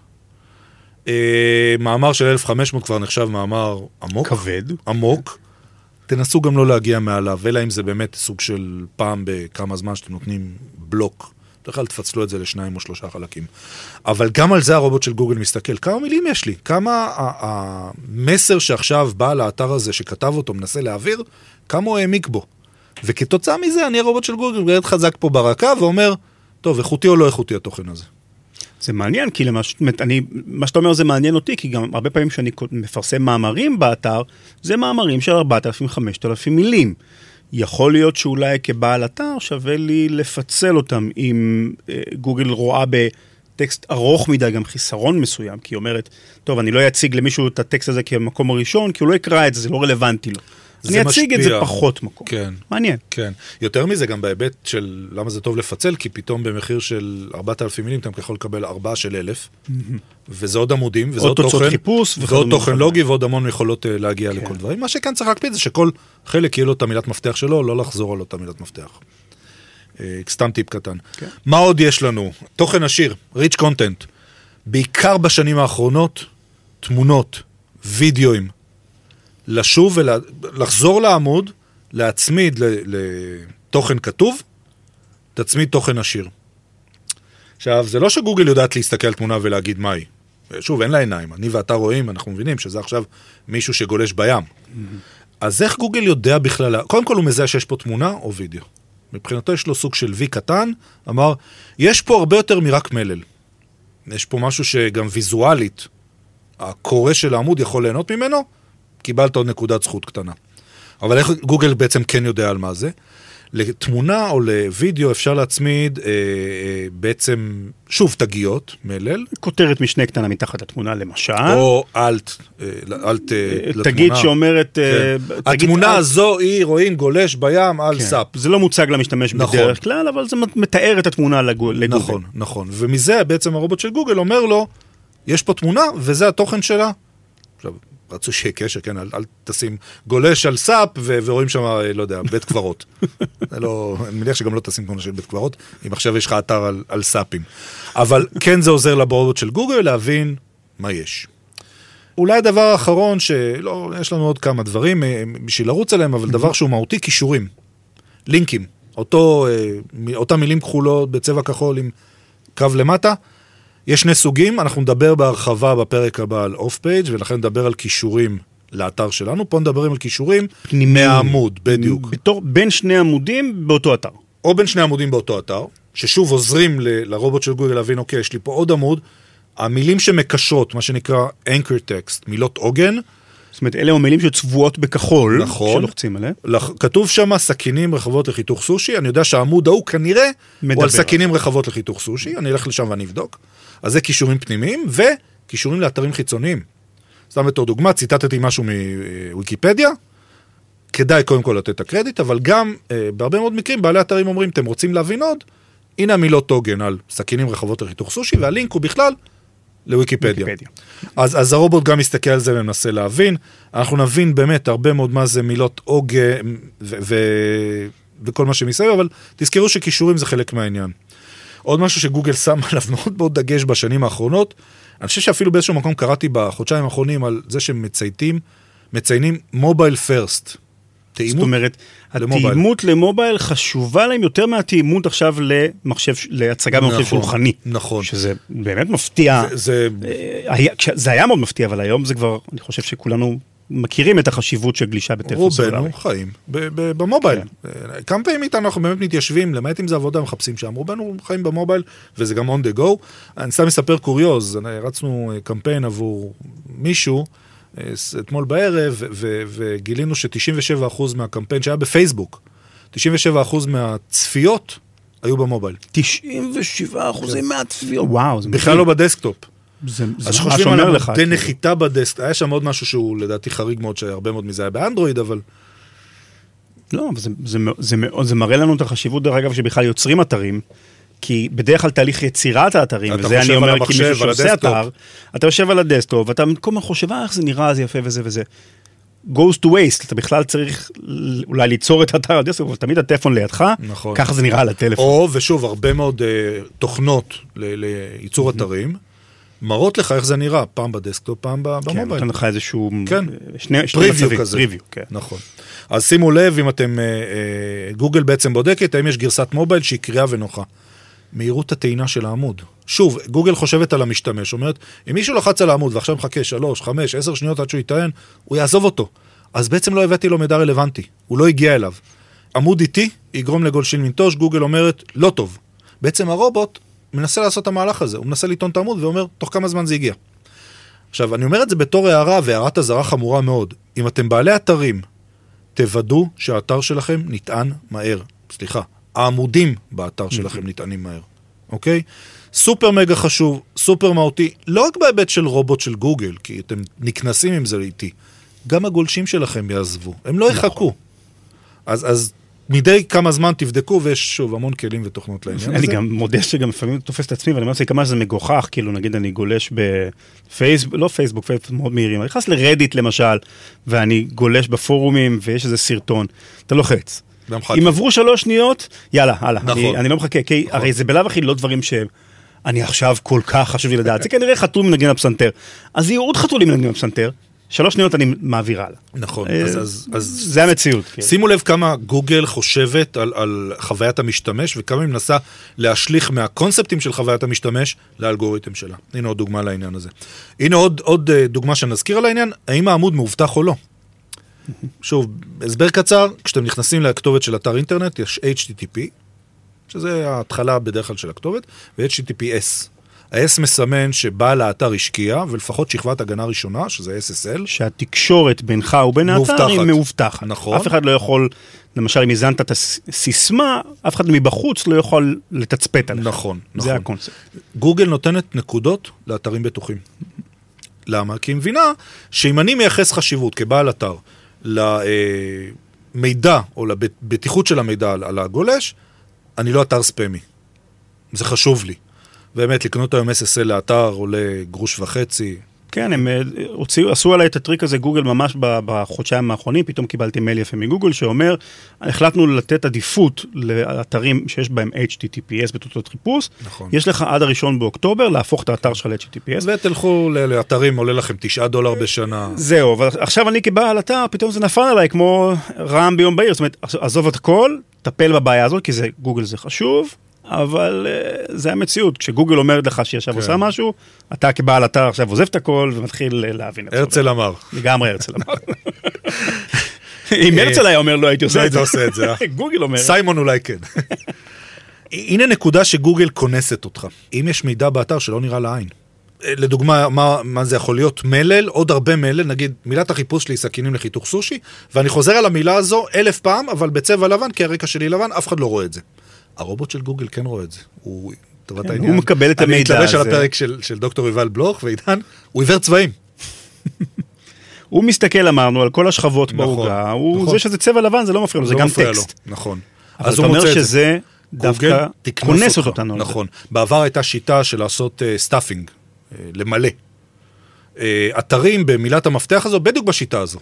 מאמר של 1500 כבר נחשב מאמר עמוק. כבד. עמוק. תנסו גם לא להגיע מעליו, אלא אם זה באמת סוג של פעם בכמה זמן שאתם נותנים בלוק. בכלל תפצלו את זה לשניים או שלושה חלקים. אבל גם על זה הרובוט של גוגל מסתכל. כמה מילים יש לי? כמה המסר שעכשיו בא לאתר הזה שכתב אותו, מנסה להעביר, כמה הוא העמיק בו. וכתוצאה מזה אני הרובוט של גוגל גרד חזק פה ברקה ואומר, טוב, איכותי או לא איכותי התוכן הזה. זה מעניין, כי מה שאתה אומר זה מעניין אותי, כי גם הרבה פעמים שאני מפרסם מאמרים באתר, זה מאמרים של 4,000-5,000 מילים. יכול להיות שאולי כבעל אתר שווה לי לפצל אותם אם גוגל רואה בטקסט ארוך מדי גם חיסרון מסוים, כי היא אומרת, טוב, אני לא אציג למישהו את הטקסט הזה כמקום הראשון, כי הוא לא יקרא את זה, זה לא רלוונטי לו. אני אציג את זה פחות מקום. כן. מעניין. כן. יותר מזה גם בהיבט של למה זה טוב לפצל, כי פתאום במחיר של 4,000 מילים, אתם יכול לקבל 4 של 1,000, וזה עוד עמודים, וזה עוד תוכן, ועוד תוכן לוגי, ועוד המון יכולות להגיע לכל דברים. מה שכאן צריך להקפיד זה שכל חלק יהיה לו את המילת מפתח שלו, לא לחזור על אותה מילת מפתח. סתם טיפ קטן. מה עוד יש לנו? תוכן עשיר, rich content. בעיקר בשנים האחרונות, תמונות, וידאוים, לשוב ולחזור לעמוד, להצמיד לתוכן כתוב, תצמיד תוכן עשיר. עכשיו, זה לא שגוגל יודעת להסתכל על תמונה ולהגיד מהי. שוב, אין לה עיניים. אני ואתה רואים, אנחנו מבינים שזה עכשיו מישהו שגולש בים. אז איך גוגל יודע בכלל? קודם כל הוא מזהה שיש פה תמונה או וידאו. מבחינתו יש לו סוג של וי קטן, אמר, יש פה הרבה יותר מרק מלל. יש פה משהו שגם ויזואלית, הקורא של העמוד יכול ליהנות ממנו, קיבלת עוד נקודת זכות קטנה. אבל איך גוגל בעצם כן יודע על מה זה? לתמונה או לוידאו אפשר להצמיד בעצם, שוב, תגיות, מלל. כותרת משנה קטנה מתחת לתמונה למשל. או אלט לתמונה. תגיד שאומרת... התמונה הזו היא, רואים, גולש בים על סאפ. זה לא מוצג למשתמש בדרך כלל, אבל זה מתאר את התמונה לגוגל. נכון, נכון. ומזה בעצם הרובוט של גוגל אומר לו, יש פה תמונה וזה התוכן שלה. עכשיו, רצו שיהיה קשר, כן, אל תשים גולש על סאפ, ורואים שם, לא יודע, בית קברות. אני מניח שגם לא תשים תמונה של בית קברות, אם עכשיו יש לך אתר על סאפים. אבל כן זה עוזר לברובוט של גוגל להבין מה יש. אולי הדבר האחרון, שלא, יש לנו עוד כמה דברים בשביל לרוץ עליהם, אבל דבר שהוא מהותי, קישורים. לינקים. אותם מילים כחולות בצבע כחול עם קו למטה, יש שני סוגים, אנחנו נדבר בהרחבה בפרק הבא על אוף פייג' ולכן נדבר על קישורים לאתר שלנו, פה נדברים על קישורים מהעמוד, בדיוק. בין שני עמודים באותו אתר. או בין שני עמודים באותו אתר, ששוב עוזרים לרובוט של גוגל להבין, אוקיי, יש לי פה עוד עמוד, המילים שמקשרות, מה שנקרא anchor text, מילות עוגן. זאת אומרת, אלה המילים שצבועות בכחול, נכון, שלוחצים עליהם. כתוב שם סכינים רחבות לחיתוך סושי, אני יודע שהעמוד ההוא כנראה הוא על סכינים רחבות לחיתוך סושי, אני אלך לשם ואני אבדוק. אז זה קישורים פנימיים וקישורים לאתרים חיצוניים. סתם בתור דוגמה, ציטטתי משהו מוויקיפדיה, כדאי קודם כל לתת את הקרדיט, אבל גם בהרבה מאוד מקרים בעלי אתרים אומרים, אתם רוצים להבין עוד, הנה המילות עוגן על סכינים רחבות לחיתוך סושי, והלינק הוא בכלל לוויקיפדיה. אז הרובוט גם מסתכל על זה ומנסה להבין, אנחנו נבין באמת הרבה מאוד מה זה מילות עוגן וכל מה שמסביב, אבל תזכרו שקישורים זה חלק מהעניין. עוד משהו שגוגל שם עליו מאוד מאוד דגש בשנים האחרונות, אני חושב שאפילו באיזשהו מקום קראתי בחודשיים האחרונים על זה שמציינים מובייל פרסט. זאת אומרת, התאימות למובייל חשובה להם יותר מהתאימות עכשיו להצגה במחשב שולחני. נכון. שזה באמת מפתיע. זה היה מאוד מפתיע, אבל היום זה כבר, אני חושב שכולנו מכירים את החשיבות של גלישה בטלפון סלולרי. רובנו חיים במובייל. כמה פעמים איתנו אנחנו באמת מתיישבים, למעט אם זה עבודה, מחפשים שם. רובנו חיים במובייל, וזה גם on the go. אני סתם מספר קוריוז, רצנו קמפיין עבור מישהו, אתמול בערב, וגילינו ש97% מהקמפיין שהיה בפייסבוק, 97% מהצפיות היו במובייל. 97% מהצפיות. וואו, זה בכלל לא בדסקטופ. זה אז ממש חושבים אומר על לך. המודל נחיתה בדסקטופ, היה שם עוד משהו שהוא לדעתי חריג מאוד, שהרבה מאוד מזה היה באנדרואיד, אבל... לא, זה מראה לנו את החשיבות, דרך אגב, שבכלל יוצרים אתרים, כי בדרך כלל תהליך יצירת האתרים, וזה אני אומר, כי מישהו שעושה אתר, אתה יושב על הדסקטופ, ואתה כל הזמן חושב, איך זה נראה, זה יפה וזה וזה. goes to waste, אתה בכלל צריך אולי ליצור את האתר הדסקטופ, אבל תמיד הטלפון לידך, נכון. ככה זה נראה על הטלפון. או, ושוב, הרבה מאוד תוכנות לייצור אתרים, מראות לך איך זה נראה, פעם בדסקטופ, פעם במובייל. כן, נותן לך איזשהו... כן, שני פריוויו מצבים. כזה. פריוויו, כן. נכון. אז שימו לב, אם אתם, גוגל בעצם בודקת, האם יש גרסת מובייל שהיא קריאה ונוחה. מהירות הטעינה של העמוד. שוב, גוגל חושבת על המשתמש, אומרת, אם מישהו לחץ על העמוד ועכשיו מחכה 3, 5, 10 שניות עד שהוא יטען, הוא יעזוב אותו. אז בעצם לא הבאתי לו מידע רלוונטי, הוא לא הגיע אליו. עמוד איטי יגרום לגולשים לנטוש, גוגל אומרת, לא טוב. בעצם הרובוט מנסה לעשות את המהלך הזה, הוא מנסה לטעון את העמוד ואומר, תוך כמה זמן זה הגיע. עכשיו, אני אומר את זה בתור הערה, והערת הזרה חמורה מאוד. אם אתם בעלי אתרים, תוודאו שהאתר שלכם נטען מהר. סליחה, העמודים באתר שלכם נטענים מהר. אוקיי? סופר מגה חשוב, סופר מהותי, לא רק בהיבט של רובוט של גוגל, כי אתם נקנסים עם זה איתי, גם הגולשים שלכם יעזבו, הם לא יחכו. אז מדי כמה זמן תבדקו, ויש שוב המון כלים ותוכנות לעניין הזה. אני גם מודה שגם לפעמים תופס את עצמי, ואני אומר כמה שזה מגוחך, כאילו נגיד אני גולש בפייסבוק, לא פייסבוק, פייסבוק מאוד מהירים, אני נכנס לרדיט למשל, ואני גולש בפורומים, ויש איזה סרטון, אתה לוחץ. אם עברו 3 שניות, יאללה, הלאה, אני לא מחכה, כי הרי זה בלב הכי לא דברים שאני עכשיו כל כך חשוב לי לדעת, זה כנראה חתול מנגן הפסנתר, אז יהיו עוד חתולים מנגן הפסנתר, 3 שניות אני מעבירה לה. נכון, אז זה המציאות. שימו לב כמה גוגל חושבת על חוויית המשתמש, וכמה היא מנסה להשליך מהקונספטים של חוויית המשתמש לאלגוריתם שלה. הנה עוד דוגמה לעניין הזה. הנה עוד דוגמה שנזכיר על העניין, האם העמוד מאובטח או לא. שוב, הסבר קצר, כשאתם נכנסים לכתובת של אתר אינטרנט, יש HTTP, שזה ההתחלה בדרך כלל של הכתובת, ו-HTTPS. ה-S מסמן שבעל האתר השקיע, ולפחות שכבת הגנה ראשונה, שזה SSL. שהתקשורת בינך ובין האתר היא מאובטחת. נכון. אף אחד לא יכול, למשל, אם הזנת את הסיסמה, אף אחד מבחוץ לא יכול לתצפת עליך. נכון, נכון. זה הקונספט. גוגל נותנת נקודות לאתרים בטוחים. למה? כי היא מבינה שאם אני מייחס חשיבות כבעל אתר למידע או לבטיחות של המידע על הגולש, אני לא אתר ספמי. זה חשוב לי. באמת, לקנות היום SSL לאתר עולה 1.5 גרוש. כן, הם עשו עליי את הטריק הזה, גוגל ממש בחודשיים האחרונים, פתאום קיבלתי מייל יפה מגוגל שאומר, החלטנו לתת עדיפות לאתרים שיש בהם HTTPS בתוצאות חיפוש, נכון. יש לך עד 1 באוקטובר להפוך את האתר של HTTPS. ותלכו לאתרים, עולה לכם $9 בשנה. זהו, אבל עכשיו אני כבעל אתר, פתאום זה נפל עליי כמו רעם ביום בהיר, זאת אומרת, עזוב את הכל, טפל בבעיה הזאת, כי גוגל זה חשוב, אבל זה המציאות. כשגוגל אומרת לך שישב עושה משהו, אתה כבעל אתר עכשיו עוזב את הכל ומתחיל להבין את זה. הרצל אמר. לגמרי הרצל אמר. אם הרצל היה אומר, לא הייתי עושה את זה. גוגל אומר. סיימון אולי כן. הנה נקודה שגוגל כונסת אותך. אם יש מידע באתר שלא נראה לעין. לדוגמה, מה זה יכול להיות? מלל, עוד הרבה מלל, נגיד, מילת החיפוש שלי סכינים לחיתוך סושי, ואני חוזר על המילה הזו 1000 פעם, אבל בצבע לבן, כי הרקע שלי לבן, אף אחד לא רואה את זה. הרובוט של גוגל כן רואה את זה. הוא מקבל את המידע הזה. אני מתלבש על הפרק של דוקטור יובל בלוך, ועידן, הוא עיוור צבעים. הוא מסתכל, אמרנו, על כל השכבות בעוגה, זה שזה צבע לבן, זה לא מפריע לו, זה גם טקסט. נכון. אז הוא אומר שזה דווקא כונס אותנו. נכון. בעבר הייתה שיטה של לעשות סטאפינג, למלא. אתרים במילת המפתח הזו, בדיוק בשיטה הזו.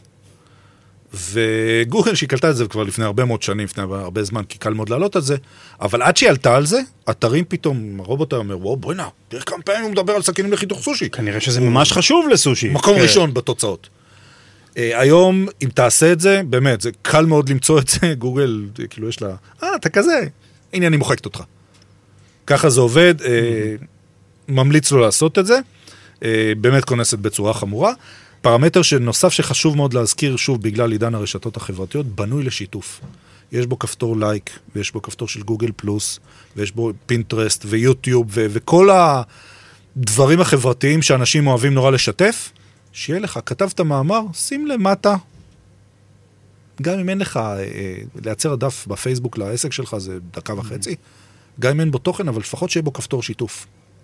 וגוגל שהיא קלטה את זה כבר לפני הרבה מאוד שנים, לפני הרבה זמן, כי קל מאוד לעלות על זה, אבל עד שהיא עלתה על זה, אתרים פתאום, הרובוט אומר, וואו, בואי נע, תראה כמה פעמים הוא מדבר על סכינים לחיתוך סושי. כנראה שזה ממש חשוב לסושי. מקום ראשון בתוצאות. היום, אם תעשה את זה, באמת, זה קל מאוד למצוא את זה, גוגל, כאילו יש לה, אתה כזה, הנה אני מוחקת אותך. ככה זה עובד, ממליץ לו לעשות את זה, באמת כונסת בצורה חמורה. פרמטר שנוסף שחשוב מאוד להזכיר, שוב, בגלל עידן הרשתות החברתיות, בנוי לשיתוף. יש בו כפתור לייק, ויש בו כפתור של גוגל פלוס, ויש בו פינטרסט ויוטיוב, וכל הדברים החברתיים שאנשים אוהבים נורא לשתף, שיהיה לך, כתבת מאמר, שים למטה, גם אם אין לך, לייצר דף בפייסבוק לעסק שלך, זה דקה וחצי, גם אם אין בו תוכן, אבל לפחות שיהיה בו כפתור שיתוף.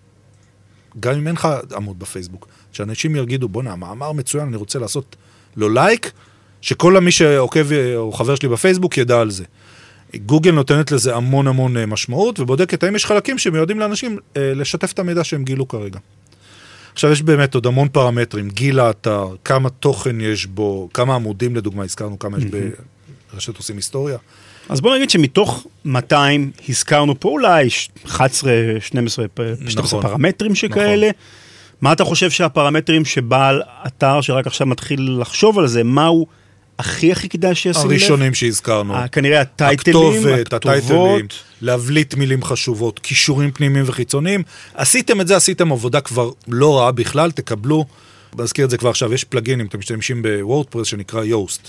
גם אם אין לך עמוד בפייסבוק, שאנשים ירגידו, בוא נה, מאמר מצוין, אני רוצה לעשות לו לייק, שכל מי שעוקב או חבר שלי בפייסבוק ידע על זה. גוגל נותנת לזה המון המון משמעות, ובודקת האם יש חלקים שמיועדים לאנשים לשתף את המידע שהם גילו כרגע. עכשיו יש באמת עוד המון פרמטרים, גיל האתר, כמה תוכן יש בו, כמה עמודים לדוגמה, הזכרנו כמה יש ברשת עושים היסטוריה. אז בוא נגיד שמתוך 200 הזכרנו פה אולי 11, 12 פרמטרים שכאלה. מה אתה חושב שהפרמטרים שבעל אתר שרק עכשיו מתחיל לחשוב על זה, מהו הכי כדאי שישים לב? הראשונים שהזכרנו. כנראה הטייטלים, הכתובות. להבליט מילים חשובות, קישורים פנימיים וחיצוניים. עשיתם את זה, עשיתם עבודה כבר לא רעה בכלל, תקבלו, נזכיר את זה כבר עכשיו, יש פלאגינים, אתם משתמשים בוורדפרס שנקרא יוסט.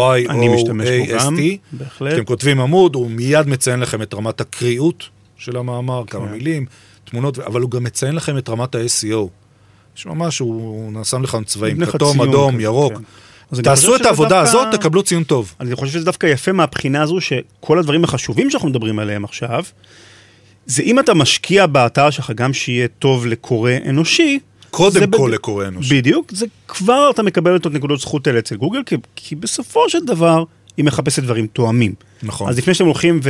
Y-O-A-S-T. אתם כותבים עמוד, הוא מיד מציין לכם את רמת הקריאות של המאמר, כמה מילים, תמונות, אבל הוא גם מציין לכם את רמת ה-SEO. יש ממש, הוא שם לכם צבעים, כתום, אדום, ירוק. תעשו את העבודה הזאת, תקבלו ציון טוב. אני חושב שזה דווקא יפה מהבחינה הזו, שכל הדברים החשובים שאנחנו מדברים עליהם עכשיו, זה אם אתה משקיע באתר שלך גם שיהיה טוב לקורא אנושי, קודם כל לקורא אנושי. בדיוק, זה כבר אתה מקבל את נקודות זכות אלה אצל גוגל, כי בסופו של דבר היא מחפשת דברים תואמים. נכון. אז לפני שאתם הולכים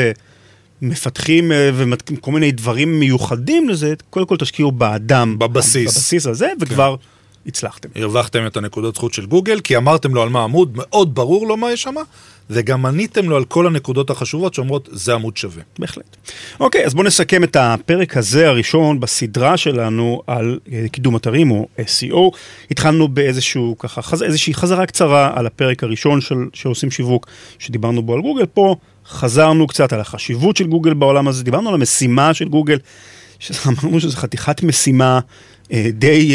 ומפתחים כל מיני דברים מיוחדים לזה, קודם כל תשקיעו באדם. בבסיס הזה, וכבר הצלחתם. הרווחתם את הנקודות זכות של גוגל, כי אמרתם לו על מה עמוד, מאוד ברור לו מה יש שם, וגם עניתם לו על כל הנקודות החשובות שאומרות, זה עמוד שווה. בהחלט. אוקיי, אז בואו נסכם את הפרק הזה הראשון בסדרה שלנו על קידום אתרים או SEO. התחלנו איזושהי חזרה קצרה על הפרק הראשון שעושים שיווק, שדיברנו בו על גוגל. פה חזרנו קצת על החשיבות של גוגל בעולם הזה, דיברנו על המשימה של גוגל, שאמרנו שזו חתיכת משימה די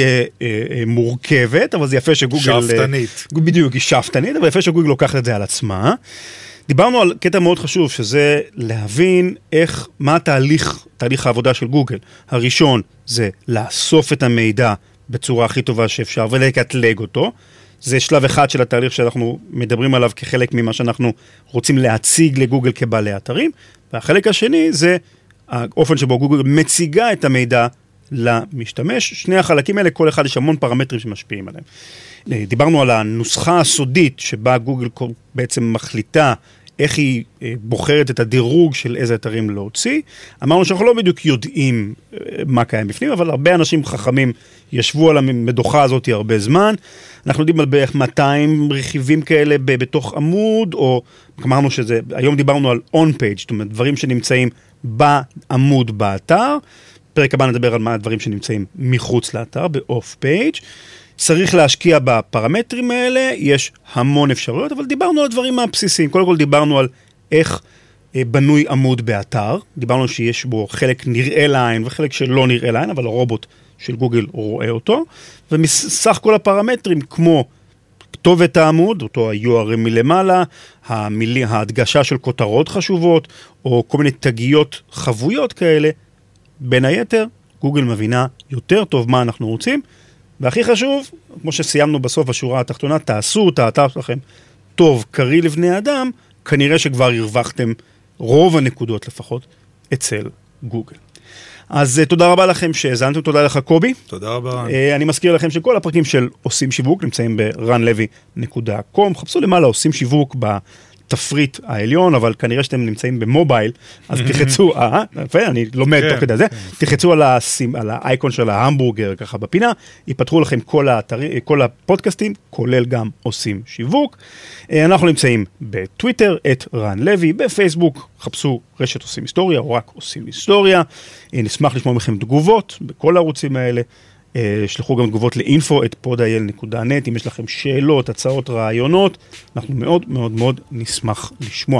מורכבת, אבל זה יפה שגוגל... שאפתנית. בדיוק, היא שאפתנית, אבל יפה שגוגל לוקחת את זה על עצמה. דיברנו על קטע מאוד חשוב, שזה להבין מה תהליך העבודה של גוגל. הראשון זה לאסוף את המידע בצורה הכי טובה שאפשר, ולקטלג אותו. זה שלב אחד של התהליך שאנחנו מדברים עליו כחלק ממה שאנחנו רוצים להציג לגוגל כבעלי אתרים. והחלק השני זה האופן שבו גוגל מציגה את המידע למשתמש. שני החלקים האלה, כל אחד יש המון פרמטרים שמשפיעים עליהם. דיברנו על הנוסחה הסודית שבה גוגל בעצם מחליטה איך היא בוחרת את הדירוג של איזה אתרים להוציא. אמרנו שאנחנו לא בדיוק יודעים מה קיים בפנים, אבל הרבה אנשים חכמים ישבו על המדוכה הזאת הרבה זמן. אנחנו יודעים על בערך 200 רכיבים כאלה בתוך עמוד, או אמרנו שזה, היום דיברנו על on-page, זאת אומרת, דברים שנמצאים בעמוד באתר. פרק הבא נדבר על מה הדברים שנמצאים מחוץ לאתר, ב-off-page. צריך להשקיע בפרמטרים האלה, יש המון אפשרויות, אבל דיברנו על הדברים הבסיסיים. קודם כל דיברנו על איך בנוי עמוד באתר, דיברנו שיש בו חלק נראה לעין וחלק שלא נראה לעין, אבל הרובוט של גוגל רואה אותו, ומסך כל הפרמטרים כמו כתובת העמוד, אותו ה-URL מלמעלה, ההדגשה של כותרות חשובות, או כל מיני תגיות חבויות כאלה, בין היתר, גוגל מבינה יותר טוב מה אנחנו רוצים, והכי חשוב, כמו שסיימנו בסוף השורה התחתונה, תעשו את האתר שלכם טוב, קריא לבני אדם, כנראה שכבר הרווחתם רוב הנקודות לפחות אצל גוגל. אז תודה רבה לכם שהזנתם, תודה לך קובי. תודה רבה. אני מזכיר לכם שכל הפרקים של עושים שיווק נמצאים ב-ranlevy.com, חפשו למעלה עושים שיווק בתפריט העליון, אבל כנראה שאתם נמצאים במובייל, אז תחצו, אני לומד תוך כדי זה, תחצו על האייקון של ההמבורגר ככה בפינה, ייפתחו לכם כל הפודקאסטים, כולל גם עושים שיווק. אנחנו נמצאים בטוויטר, @ranlevy, בפייסבוק, חפשו רשת עושים היסטוריה, או רק עושים היסטוריה. נשמח לשמוע מכם תגובות בכל הערוצים האלה. שלחו גם תגובות ל-info@podil.net, אם יש לכם שאלות, הצעות, רעיונות, אנחנו מאוד מאוד מאוד נשמח לשמוע.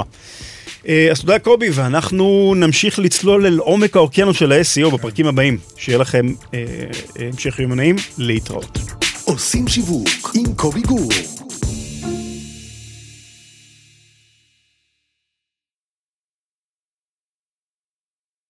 אז תודה קובי, ואנחנו נמשיך לצלול אל עומק האוקיינוס של ה-SEO בפרקים הבאים. שיהיה לכם המשך יום נעים, להתראות. עושים שיווק עם קובי גור.